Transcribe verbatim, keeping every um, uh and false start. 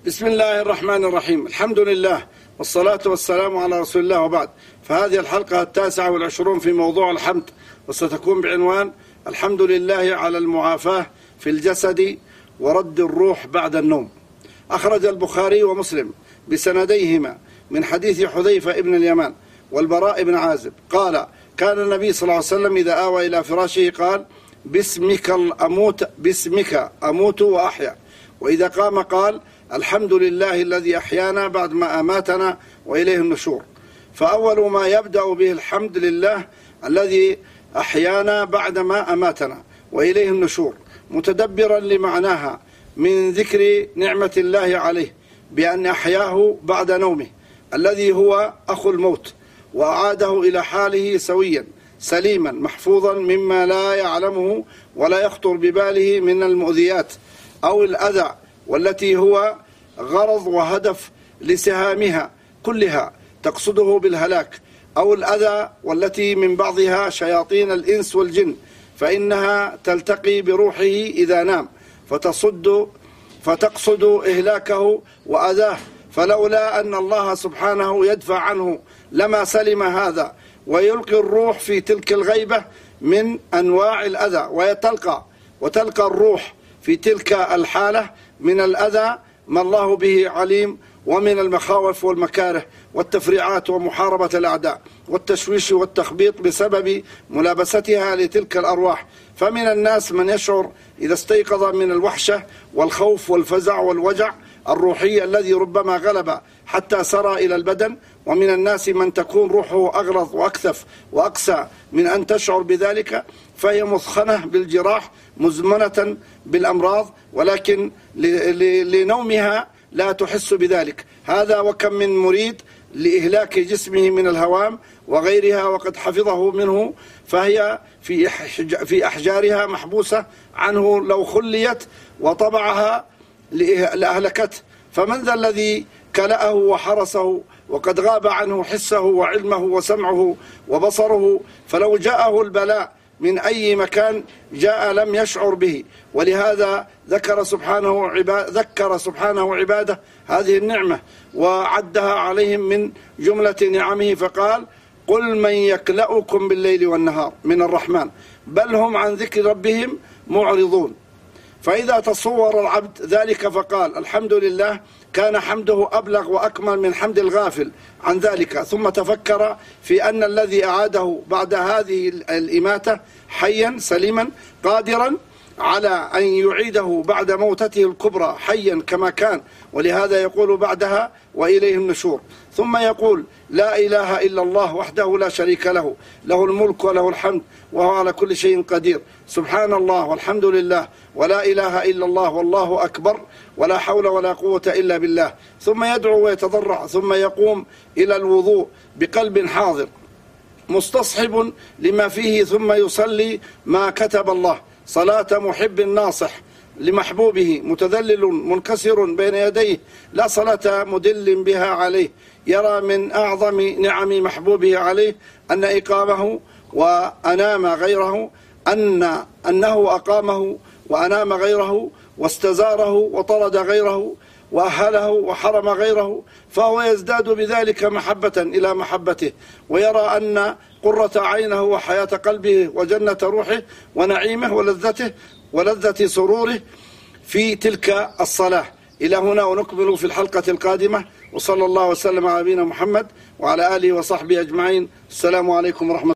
بسم الله الرحمن الرحيم. الحمد لله والصلاة والسلام على رسول الله، وبعد. فهذه الحلقة التاسعة والعشرون في موضوع الحمد، وستكون بعنوان الحمد لله على المعافاة في الجسد ورد الروح بعد النوم. أخرج البخاري ومسلم بسنديهما من حديث حذيفة ابن اليمان والبراء بن عازب قال: كان النبي صلى الله عليه وسلم إذا آوى إلى فراشه قال: باسمك أموت باسمك أموت وأحيا. وإذا قام قال: الحمد لله الذي أحيانا بعد ما أماتنا وإليه النشور. فأول ما يبدأ به الحمد لله الذي أحيانا بعد ما أماتنا وإليه النشور، متدبرا لمعناها من ذكر نعمة الله عليه بأن أحياه بعد نومه الذي هو أخو الموت، وأعاده إلى حاله سويا سليما محفوظا مما لا يعلمه ولا يخطر بباله من المؤذيات أو الأذى، والتي هو غرض وهدف لسهامها كلها تقصده بالهلاك، أو الأذى والتي من بعضها شياطين الإنس والجن، فإنها تلتقي بروحه إذا نام فتصد فتقصد إهلاكه وأذاه، فلولا أن الله سبحانه يدفع عنه لما سلم هذا، ويلقي الروح في تلك الغيبة من أنواع الأذى، ويتلقى وتلقى الروح في تلك الحالة من الأذى ما الله به عليم، ومن المخاوف والمكاره والتفريعات ومحاربة الأعداء والتشويش والتخبيط بسبب ملابستها لتلك الأرواح. فمن الناس من يشعر إذا استيقظ من الوحشة والخوف والفزع والوجع الروحي الذي ربما غلب حتى سرى إلى البدن، ومن الناس من تكون روحه أغلظ وأكثف وأقسى من أن تشعر بذلك، فهي مثخنة بالجراح مزمنة بالأمراض، ولكن لنومها لا تحس بذلك. هذا وكم من مريد لإهلاك جسمه من الهوام وغيرها وقد حفظه منه، فهي في في أحجارها محبوسة عنه، لو خليت وطبعها لأهلكته. فمن ذا الذي كلأه وحرسه وقد غاب عنه حسه وعلمه وسمعه وبصره؟ فلو جاءه البلاء من أي مكان جاء لم يشعر به. ولهذا ذكر سبحانه عباد ذكر سبحانه عباده هذه النعمة وعدها عليهم من جملة نعمه، فقال: قل من يكلأكم بالليل والنهار من الرحمن بل هم عن ذكر ربهم معرضون. فإذا تصور العبد ذلك فقال الحمد لله، كان حمده أبلغ وأكمل من حمد الغافل عن ذلك، ثم تفكر في أن الذي أعاده بعد هذه الإماتة حيا سليما قادرا على أن يعيده بعد موتته الكبرى حيا كما كان، ولهذا يقول بعدها: وإليه النشور. ثم يقول: لا إله إلا الله وحده لا شريك له، له الملك وله الحمد وهو على كل شيء قدير، سبحان الله والحمد لله ولا إله إلا الله والله أكبر ولا حول ولا قوة إلا بالله. ثم يدعو ويتضرع، ثم يقوم إلى الوضوء بقلب حاضر مستصحب لما فيه، ثم يصلي ما كتب الله صلاة محب ناصح لمحبوبه متذلل منكسر بين يديه، لا صلاة مدل بها عليه. يرى من أعظم نعم محبوبه عليه أن إقامه وأنام غيره أن أنه أقامه وأنام غيره واستزاره وطرد غيره وأهله وحرم غيره، فهو يزداد بذلك محبة إلى محبته، ويرى أن قرة عينه وحياة قلبه وجنة روحه ونعيمه ولذته ولذة سروره في تلك الصلاة. إلى هنا، ونكمل في الحلقة القادمة، وصلى الله وسلم على نبينا محمد وعلى آله وصحبه أجمعين. السلام عليكم ورحمة الله.